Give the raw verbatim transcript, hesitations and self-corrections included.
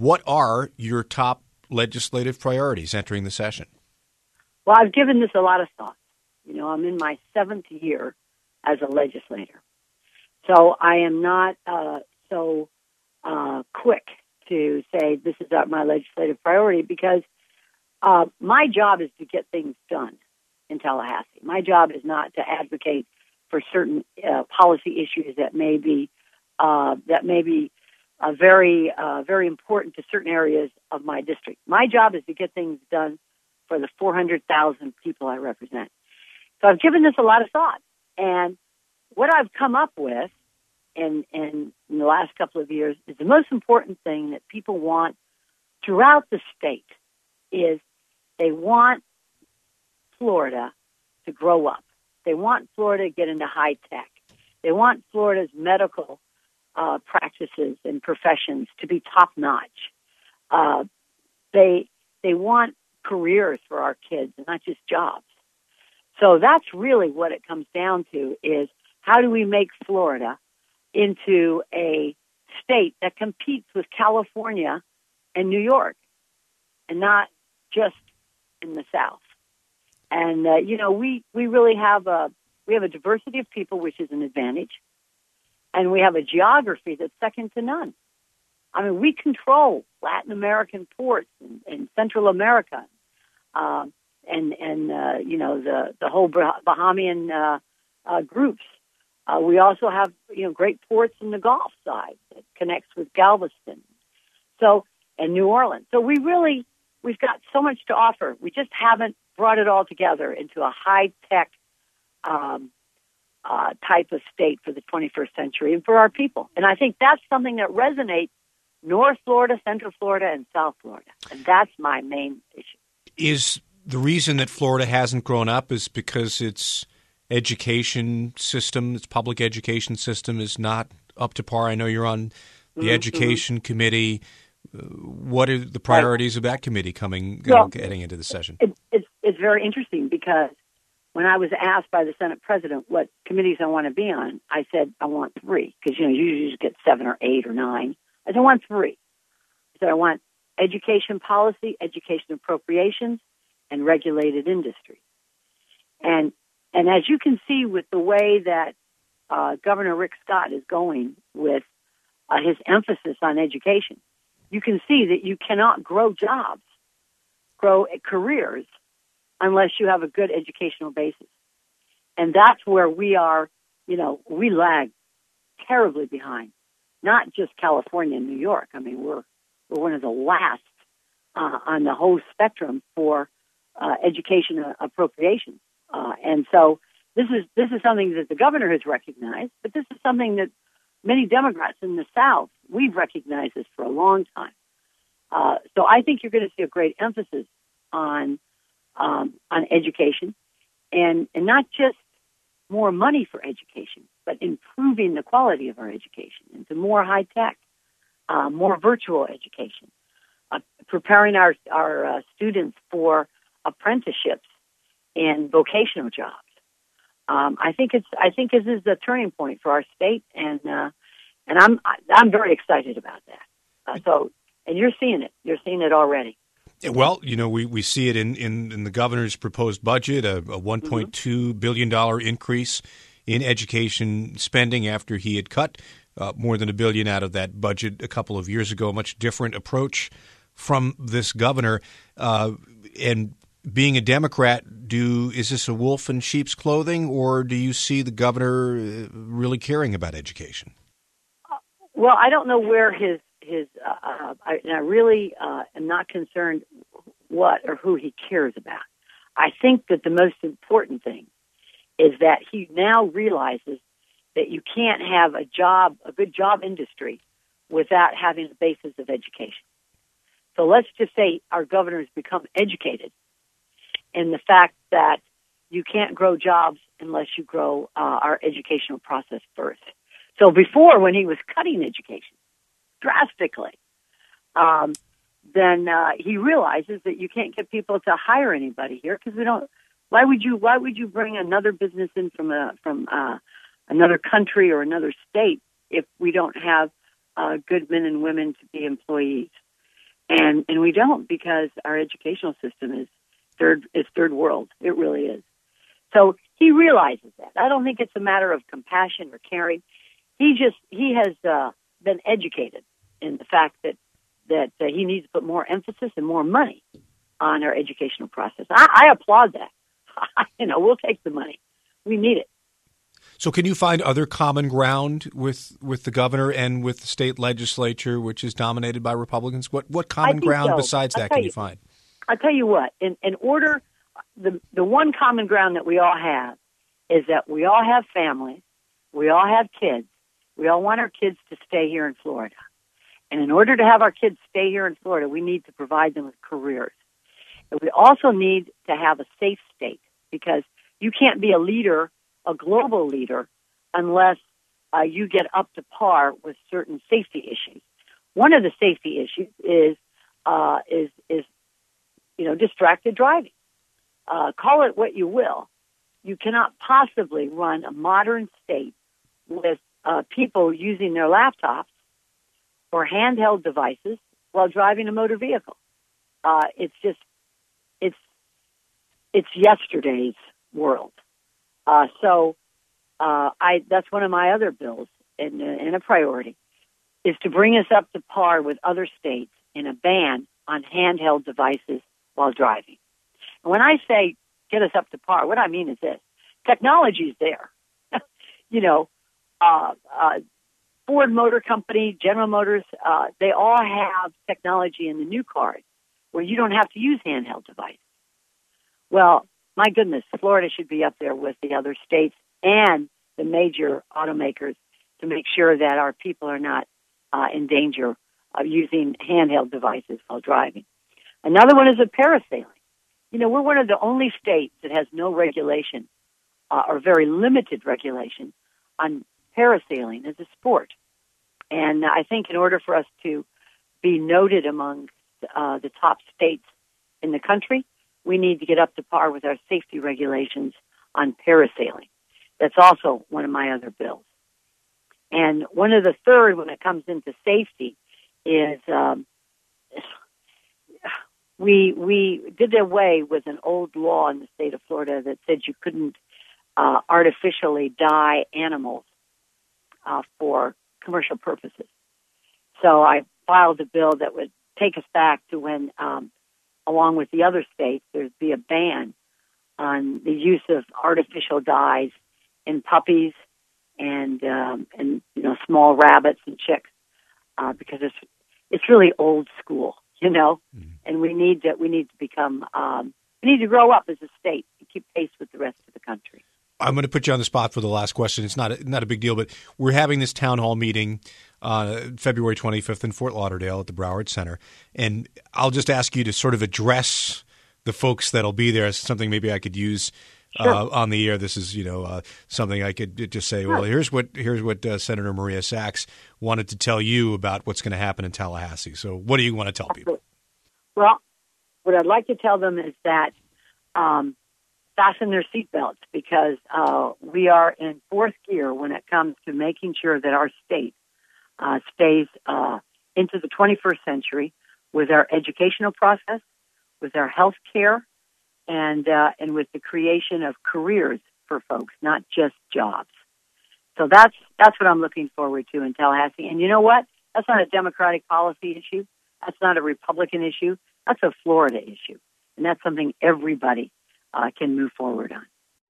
what are your top legislative priorities entering the session? Well, I've given this a lot of thought. You know, I'm in my seventh year as a legislator. So I am not uh, so uh, quick to say this is my legislative priority because uh, my job is to get things done in Tallahassee. My job is not to advocate for certain uh, policy issues that may be uh, that may be uh, very uh, very important to certain areas of my district. My job is to get things done for the four hundred thousand people I represent. So I've given this a lot of thought, and what I've come up with in, in, in the last couple of years is the most important thing that people want throughout the state is they want Florida to grow up. They want Florida to get into high tech. They want Florida's medical uh, practices and professions to be top notch. Uh, they they want careers for our kids and not just jobs. So that's really what it comes down to is how do we make Florida into a state that competes with California and New York and not just in the South. And, uh, you know, we, we really have a, we have a diversity of people, which is an advantage. And we have a geography that's second to none. I mean, we control Latin American ports in, in Central America, um, and and uh, you know the the whole Bahamian uh, uh, groups. Uh, we also have you know great ports in the Gulf side that connects with Galveston, so and New Orleans. So we really we've got so much to offer. We just haven't brought it all together into a high tech um, uh, type of state for the twenty-first century and for our people. And I think that's something that resonates North Florida, Central Florida, and South Florida. And that's my main issue. Is the reason that Florida hasn't grown up is because its education system, its public education system is not up to par? I know you're on the mm-hmm. education committee. Uh, what are the priorities right. of that committee coming, you well, know, getting into the session? It, it's, it's very interesting because when I was asked by the Senate president what committees I want to be on, I said I want three because, you know, you usually just get seven or eight or nine. I said I want three. I said I want education policy, education appropriations, and regulated industry. And and as you can see with the way that uh, Governor Rick Scott is going with uh, his emphasis on education, you can see that you cannot grow jobs, grow careers, unless you have a good educational basis. And that's where we are, you know, we lag terribly behind. Not just California and New York. I mean, we're we're one of the last uh, on the whole spectrum for uh, education uh, appropriations. Uh, and so this is this is something that the governor has recognized, but this is something that many Democrats in the South, we've recognized this for a long time. Uh, so I think you're going to see a great emphasis on um, on education, and and not just more money for education, but improving the quality of our education into more high tech, uh, more virtual education, uh, preparing our our uh, students for apprenticeships and vocational jobs. Um, I think it's I think this is the turning point for our state, and uh, and I'm I'm very excited about that. Uh, so, and you're seeing it. You're seeing it already. Well, you know, we, we see it in, in, in the governor's proposed budget, a, a one point two mm-hmm. billion dollars increase in education spending after he had cut uh, more than a billion out of that budget a couple of years ago. A much different approach from this governor. Uh, and being a Democrat, do is this a wolf in sheep's clothing, or do you see the governor really caring about education? Uh, well, I don't know where his his. Uh, uh, I, and I really uh, am not concerned what or who he cares about. I think that the most important thing is that he now realizes that you can't have a job, a good job industry, without having a basis of education. So let's just say our governor has become educated in the fact that you can't grow jobs unless you grow uh, our educational process first. So before, when he was cutting education drastically, um, then uh, he realizes that you can't get people to hire anybody here because we don't. Why would you? Why would you bring another business in from a from uh, another country or another state if we don't have uh, good men and women to be employees? and and we don't, because our educational system is third is third world. It really is. So he realizes that. I don't think it's a matter of compassion or caring. He just he has uh, been educated in the fact that that uh, he needs to put more emphasis and more money on our educational process. I, I applaud that. You know, we'll take the money. We need it. So can you find other common ground with, with the governor and with the state legislature, which is dominated by Republicans? What what common ground so. besides that I'll can you, you find? I'll tell you what. In, in order, the the one common ground that we all have is that we all have families, we all have kids, we all want our kids to stay here in Florida. And in order to have our kids stay here in Florida, we need to provide them with careers. And we also need to have a safe state, because you can't be a leader, a global leader, unless uh, you get up to par with certain safety issues. One of the safety issues is uh, is is you know distracted driving. Uh, call it what you will. You cannot possibly run a modern state with uh, people using their laptops or handheld devices while driving a motor vehicle. Uh, it's just it's it's yesterday's world. Uh, so uh, I that's one of my other bills and, and a priority is to bring us up to par with other states in a ban on handheld devices while driving. And when I say get us up to par, what I mean is this. Technology is there. you know, uh, uh, Ford Motor Company, General Motors, uh, they all have technology in the new cars where you don't have to use handheld devices. Well, my goodness, Florida should be up there with the other states and the major automakers to make sure that our people are not uh, in danger of using handheld devices while driving. Another one is a parasailing. You know, we're one of the only states that has no regulation uh, or very limited regulation on parasailing as a sport. And I think in order for us to be noted among uh, the top states in the country, we need to get up to par with our safety regulations on parasailing. That's also one of my other bills. And one of the third, when it comes into safety, is um, we we did away with an old law in the state of Florida that said you couldn't uh, artificially dye animals uh, for commercial purposes. So I filed a bill that would take us back to when, um, along with the other states, there'd be a ban on the use of artificial dyes in puppies and um, and you know small rabbits and chicks uh, because it's it's really old school, you know, mm-hmm. and we need to we need to become um, we need to grow up as a state and keep pace with the rest of the country. I'm going to put you on the spot for the last question. It's not a, not a big deal, but we're having this town hall meeting uh, February twenty-fifth in Fort Lauderdale at the Broward Center, and I'll just ask you to sort of address the folks that'll be there as something maybe I could use uh, sure. on the air. This is you know uh, something I could just say. Well, here's what here's what uh, Senator Maria Sachs wanted to tell you about what's going to happen in Tallahassee. So, what do you want to tell people? Well, what I'd like to tell them is that. Um, fasten their seatbelts because uh, we are in fourth gear when it comes to making sure that our state uh, stays uh, into the twenty-first century with our educational process, with our health care, and uh, and with the creation of careers for folks, not just jobs. So that's that's what I'm looking forward to in Tallahassee. And you know what? That's not a Democratic policy issue. That's not a Republican issue. That's a Florida issue. And that's something everybody Uh, can move forward on.